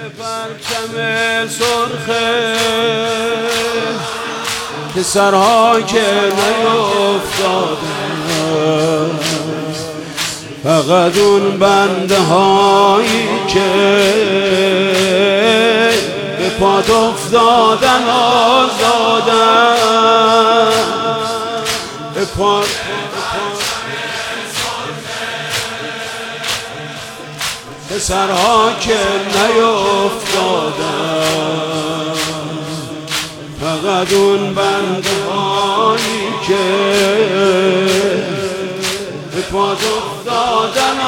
پرچم سرخه که سرها که نیفتادن، فقط اون بنده هایی که به پاد افتادن آزادن، به پاد پسرها که نیفتادن، فقط اون بنده هایی که به پاد افتادن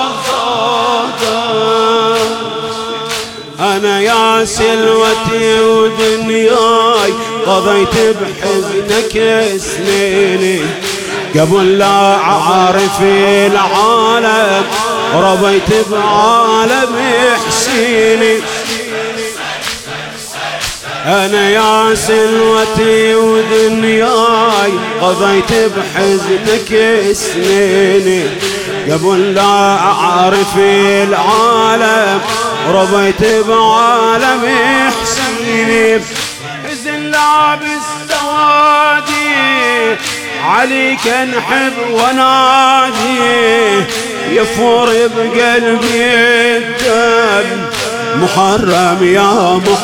آزادن. انا يا سلوتي ودنياي قضيت بحزنك سنيني قبل لا اعرف العالم، ربيت بعالم حسيني. أنا يا سلوتي ودنياي قضيت بحزنك سنيني قبل لا أعرف العالم، ربيت بعالم حسيني. حزن لابس سوادي عليك انحب ونادي، يفور بقلبي الدم محرم يا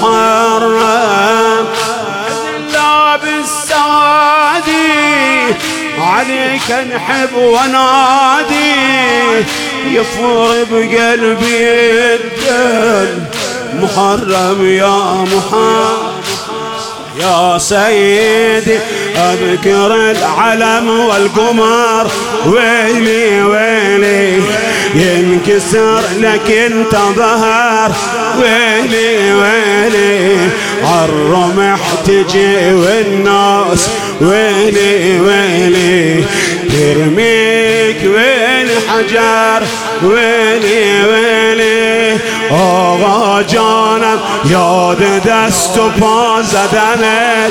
محرم. حزن لابس سوادي عليك انحب ونادي، يفور بقلبي الدم محرم يا محرم. يا سيدي أذكر العلم والقمر، ويلي ويلي ينكسر لك انت ظهر، ويلي ويلي عالرمح تجي والناس، ويلي ويلي ترميك والحجر، ويلي ويلي آقا جانم یاد دست و پا زدنت.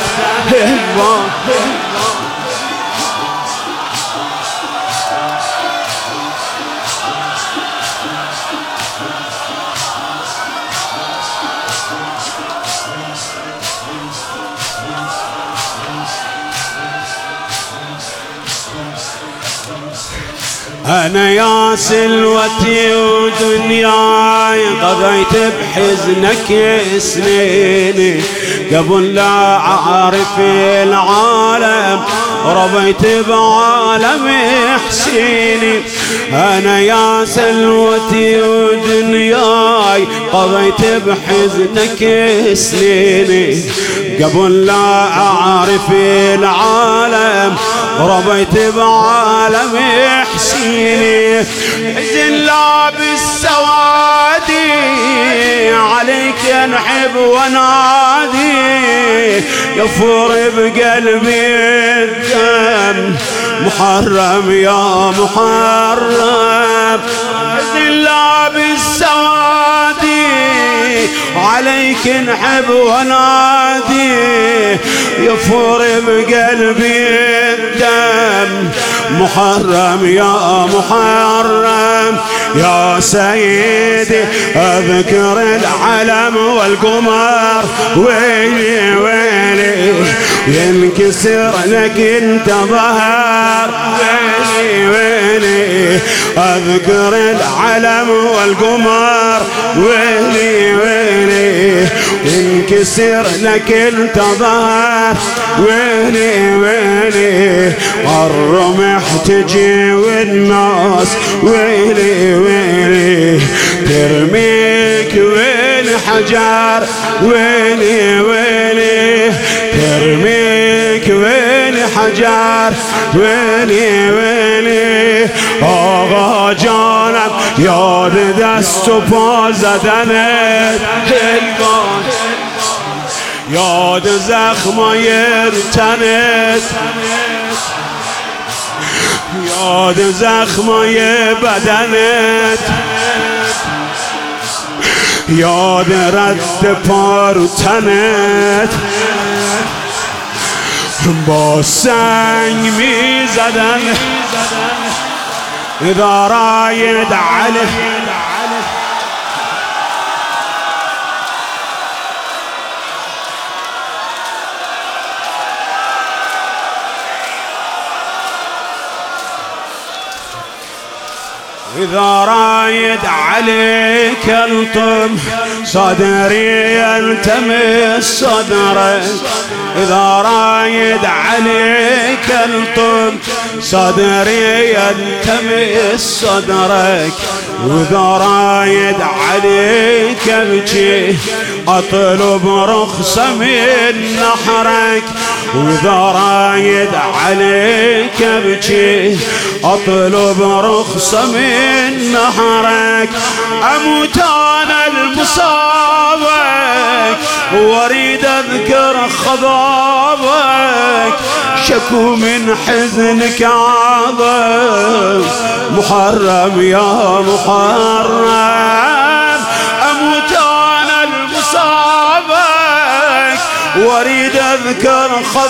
أنا يا سلوتي ودنياي قضيت بحزنك سنيني قبل لا أعرف العالم، ربيت بعالم حسيني. أنا يا سلوتي ودنياي قضيت بحزنك سنيني قبل لا أعرف العالم، ربيت بعالم حسيني. حزن لابس سوادي عليك انحب ونادي، يفور بقلبي الدم محرم يا محرم. حزن لابس سوادي عليك انحب ونادي، يفور بقلبي الدم محرم يا محرم. يا سيدي أذكر العلم والقمر، ويلي ويلي ينكسر لك انت ظهر، ويلي ويلي أذكر العلم والقمر، ويلي ويلي ينكسر لك انت ظهر، ويلي ويلي الرمح تجي والناس، ويلي ويلي ترميك والحجر، ويلي ويلي ترميك والحجر، ويلي ويلي آقا جانم یاد دست و پا زدنت، یاد زخمای تنت، یاد زخمای بدنت، یاد رد پارو تنت. با سنگ می زدن دارای دعله، إذا رايد عليك الطم صدري يلتمس صدرك، إذا رايد عليك الطم صدري يلتمس صدرك، وإذا رايد عليك ابكي أطلب رخصة من نحرك، وإذا رايد عليك ابكي أطلب رخصة من نحرك، أموت أنا المصابك واريد أذكر خضابك، شكو من حزنك عظم محرم يا محرم، أموت أنا المصابك واريد أذكر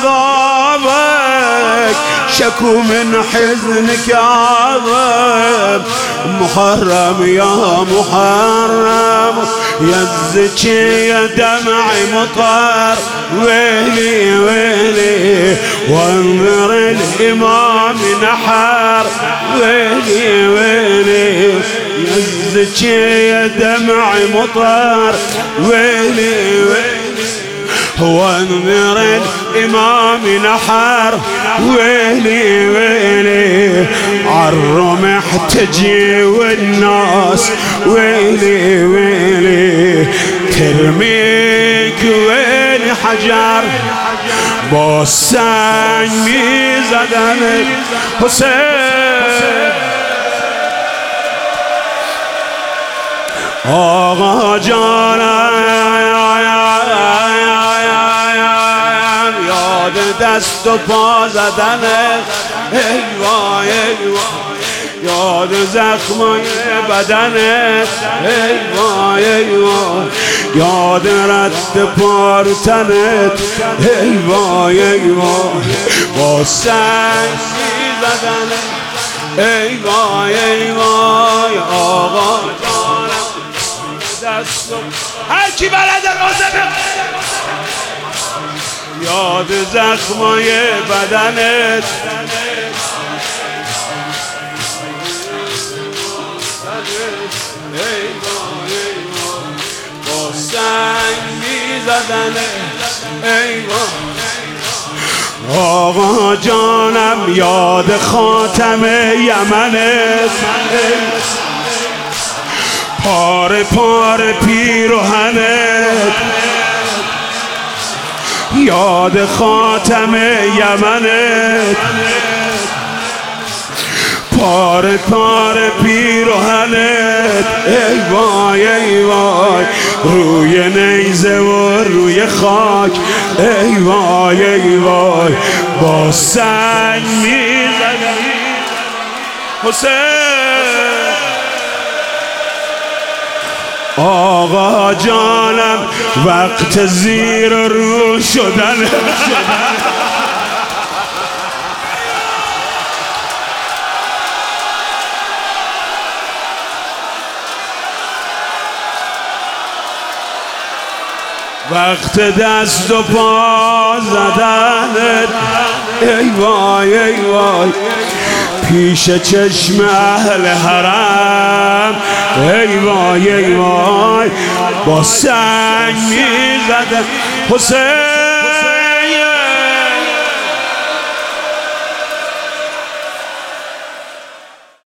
خضابك، شكو من حزنك عظم محرم يا محرم، يزكي يا دمعي مطر ويلي ويلي، وانظر الإمام نحر ويلي ويلي، يزكي يا دمعي مطر ويلي ويلي، وانظر الإمام نحر ويلي ويلي، عالرمح تجي والناس ويلي ويلي، ترميك ويلي حجر بوسان ميزدن حسين، آقا جانم یاد دست و پا زدنه، ای وای ای وای، یاد زخمای بدنت، ای وای ای وای، یاد رد پارتنت، ای وای ای وای، با سنگ زدنه، ای وای ای وای، آقا جانم دست و هر کی بلده روزه یاد زخمای بدنت، با سنگ میزدنه، ای آقا جانم یاد خاتم یمنت، پاره پاره پیرهنت، یاد خاتم یمنت، پاره پاره پیرهنت، ای وای ای وای، روی نیزه و روی خاک، ای وای ای وای، با سنگ میزدن حسین، آقا جانم وقت زیر رو شدن، وقت دست و پا زدنت، ای وای ای وای، پیش چشم اهل حرم، ای وای ای وای، با سنگ میزدن حسین.